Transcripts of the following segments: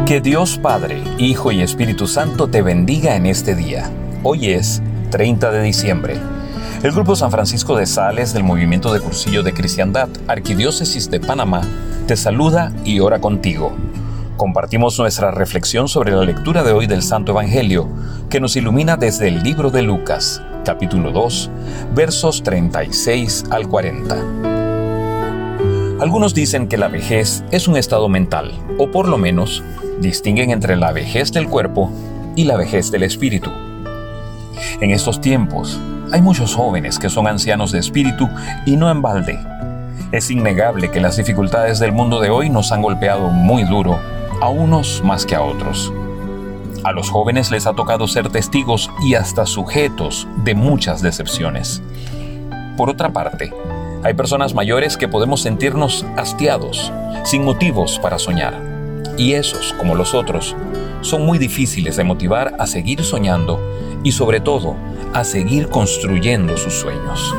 Que Dios Padre, Hijo y Espíritu Santo te bendiga en este día. Hoy es 30 de diciembre. El Grupo San Francisco de Sales del Movimiento de Cursillo de Cristiandad, Arquidiócesis de Panamá, te saluda y ora contigo. Compartimos nuestra reflexión sobre la lectura de hoy del Santo Evangelio, que nos ilumina desde el libro de Lucas, capítulo 2, versos 36 al 40. Algunos dicen que la vejez es un estado mental, o por lo menos distinguen entre la vejez del cuerpo y la vejez del espíritu. En estos tiempos, hay muchos jóvenes que son ancianos de espíritu y no en balde. Es innegable que las dificultades del mundo de hoy nos han golpeado muy duro, a unos más que a otros. A los jóvenes les ha tocado ser testigos y hasta sujetos de muchas decepciones. Por otra parte, hay personas mayores que podemos sentirnos hastiados, sin motivos para soñar. Y esos, como los otros, son muy difíciles de motivar a seguir soñando y sobre todo a seguir construyendo sus sueños.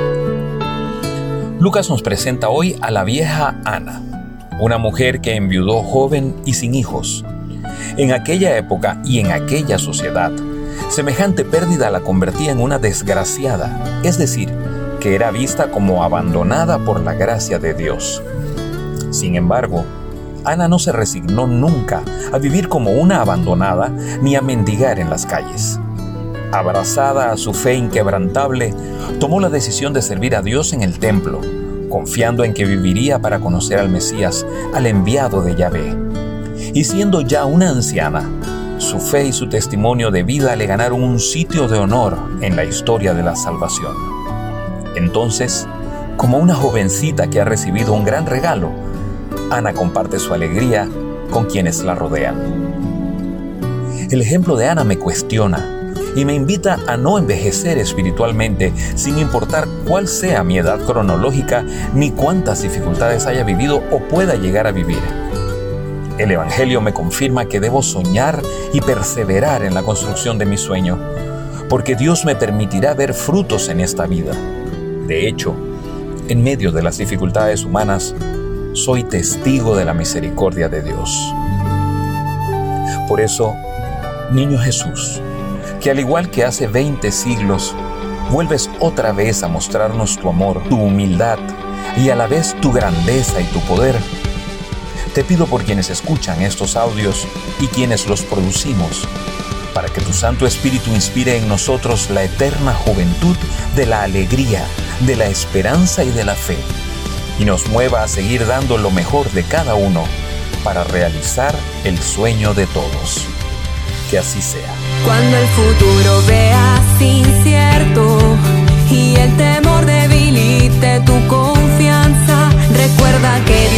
Lucas nos presenta hoy a la vieja Ana, una mujer que enviudó joven y sin hijos. En aquella época y en aquella sociedad, semejante pérdida la convertía en una desgraciada, es decir, que era vista como abandonada por la gracia de Dios. Sin embargo, Ana no se resignó nunca a vivir como una abandonada ni a mendigar en las calles. Abrazada a su fe inquebrantable, tomó la decisión de servir a Dios en el templo, confiando en que viviría para conocer al Mesías, al enviado de Yahvé. Y siendo ya una anciana, su fe y su testimonio de vida le ganaron un sitio de honor en la historia de la salvación. Entonces, como una jovencita que ha recibido un gran regalo, Ana comparte su alegría con quienes la rodean. El ejemplo de Ana me cuestiona y me invita a no envejecer espiritualmente sin importar cuál sea mi edad cronológica ni cuántas dificultades haya vivido o pueda llegar a vivir. El Evangelio me confirma que debo soñar y perseverar en la construcción de mi sueño, porque Dios me permitirá ver frutos en esta vida. De hecho, en medio de las dificultades humanas, soy testigo de la misericordia de Dios. Por eso, Niño Jesús, que al igual que hace 20 siglos, vuelves otra vez a mostrarnos tu amor, tu humildad y a la vez tu grandeza y tu poder, te pido por quienes escuchan estos audios y quienes los producimos, para que tu Santo Espíritu inspire en nosotros la eterna juventud de la alegría, de la esperanza y de la fe, y nos mueva a seguir dando lo mejor de cada uno para realizar el sueño de todos. Que así sea. Cuando el futuro veas incierto y el temor debilite tu confianza, recuerda que Dios